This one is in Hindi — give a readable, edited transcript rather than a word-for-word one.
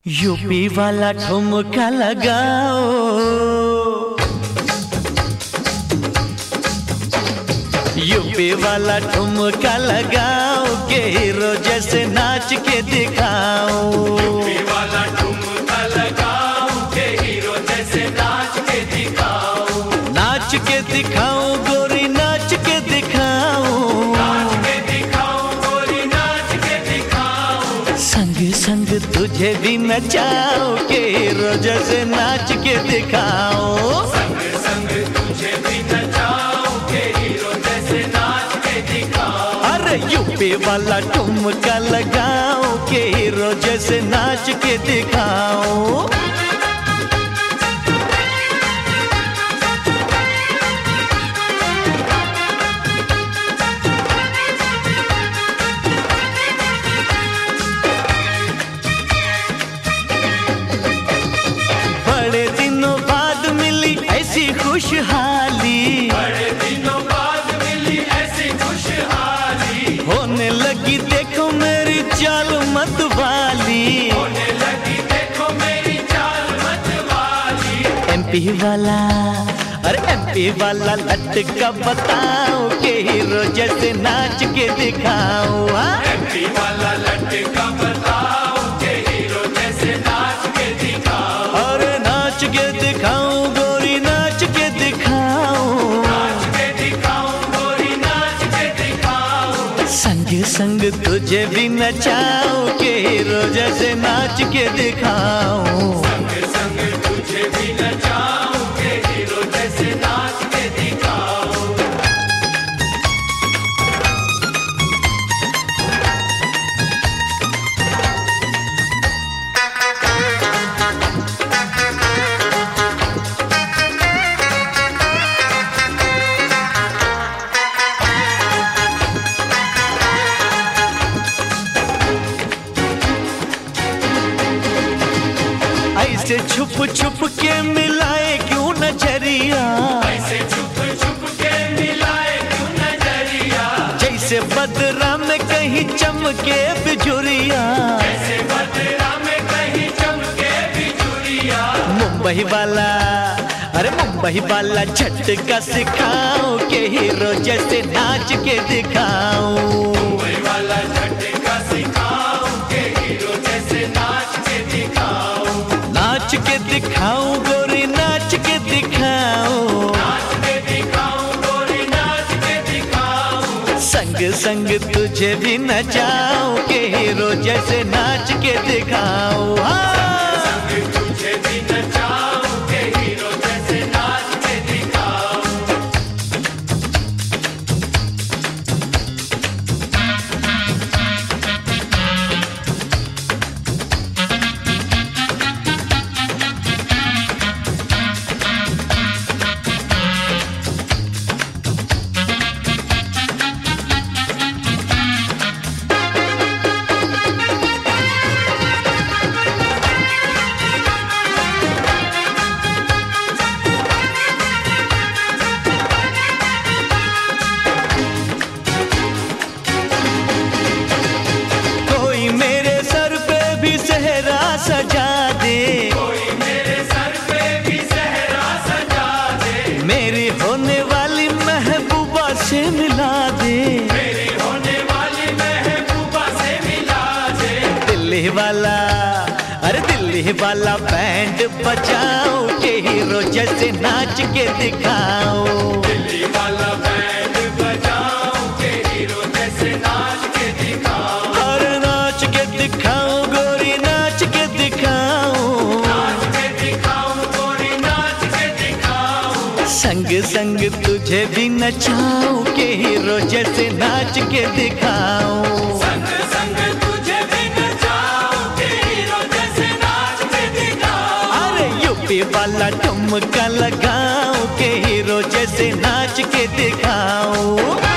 यूपी वाला ठुमका लगाओ, यूपी वाला ठुमका लगाओ के हीरो जैसे नाच के दिखाओ। यूपी वाला ठुमका लगाओ के हीरो जैसे नाच के दिखाओ। नाच के दिखाओ गोरी, नाच के दिखाओ, नाच के दिखाओ गोरी, नाच के दिखाओ। संग संग तुझे भी नचाओ के हीरो जैसे नाच के दिखाओ। संग संग तुझे भी नचाओ के हीरो जैसे नाच के दिखाओ। अरे यूपी वाला ठुमका लगाओ के हीरो जैसे नाच के दिखाओ। बड़े दिनों बाद मिली ऐसी खुशहाली, बड़े दिनों बाद मिली ऐसी खुशहाली। होने लगी देखो मेरी चाल मत वाली। होने लगी देखो मेरी चाल मत वाली। एमपी वाला, अरे एमपी वाला लटका बताओ के हीरो जैसे नाच के दिखाओ। एमपी वाला लटका बताओ के हीरो जैसे नाच के दिखाओ। अरे नाच के दिखाओ गोरी, नाच के दिखाओ, नाच के दिखाओ गोरी, नाच के दिखाओ। संग संग तुझे भी नचाओ के हीरो जैसे नाच के दिखाओ। संग संग तुझे भी नचाओ के हीरो जैसे नाच के दिखाओ। ऐसे छुप छुप के मिलाए क्यों नजरिया, ऐसे छुप छुप के मिलाए क्यों नजरिया। जैसे बदरा में कहीं चमके बिजुरिया। ऐसे बदरा में कहीं चमके बिजुरिया। मुंबई वाला, अरे मुंबई वाला झटका सिखाओ के हीरो जैसे नाच के दिखाओ। मुंबई वाला झटका सिखाओ के हीरो जैसे नाच के दिखाओ। नाच के दिखाओ गोरी, नाच के दिखाओ, नाच के दिखाओ गोरी, नाच के दिखाओ। संग संग तुझे भी नचाओ के हीरो जैसे नाच के दिखाओ। संग तुझे भी नचाओ के हीरो जैसे नाच के दिखाओ। कोई मेरे सर पे भी सेहरा सजा दे, कोई मेरे सर पे भी सेहरा सजा दे। मेरी होने वाली महबूबा से मिला दे। मेरी होने वाली महबूबा से मिला दे। दिल्ली वाला, अरे दिल्ली वाला बैंड बजाओ के हीरो जैसे नाच के दिखाओ। दिल्ली वाला बैंड बजाओ के हीरो जैसे नाच के दिखाओ। और नाच के दिखाओ गोरी, नाच के दिखाओ, नाच के दिखाओ गोरी, नाच के दिखाओ। संग संग तुझे भी नचाओ के हीरो जैसे नाच के दिखाओ। संग संग तुझे भी नचाओ के हीरो जैसे नाच के दिखाओ। अरे यूपी वाला ठुमका लगाओ के हीरो जैसे नाच के दिखाओ।